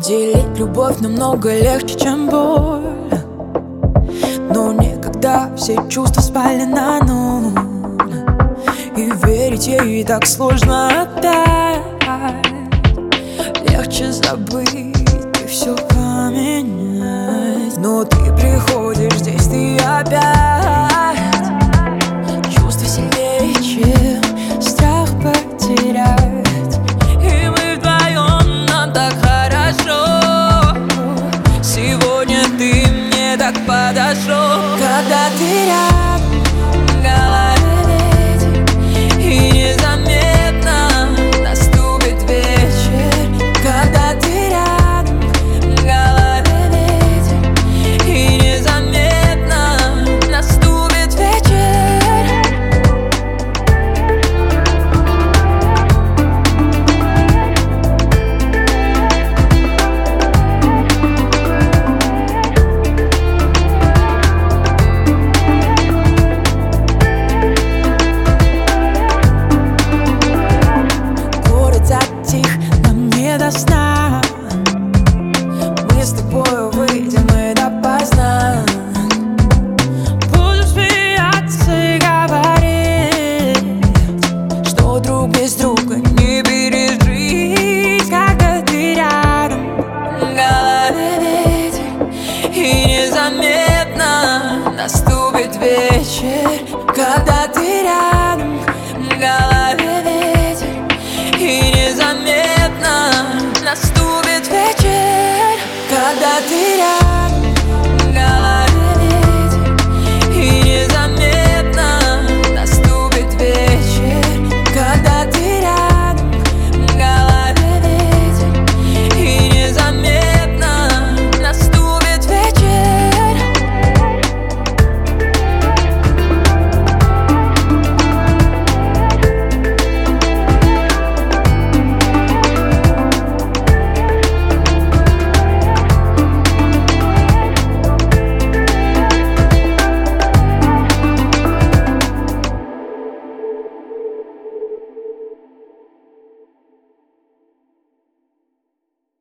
Делить любовь намного легче, чем боль. Но никогда все чувства спали на ноль. И верить ей так сложно опять. Легче забыть и все поменять. Но ты приходишь, здесь ты опять. Чувства сильнее, чем страх потерять. И мы вдвоем, нам так хорошо. Сегодня ты мне так подошел. Когда ты рядом,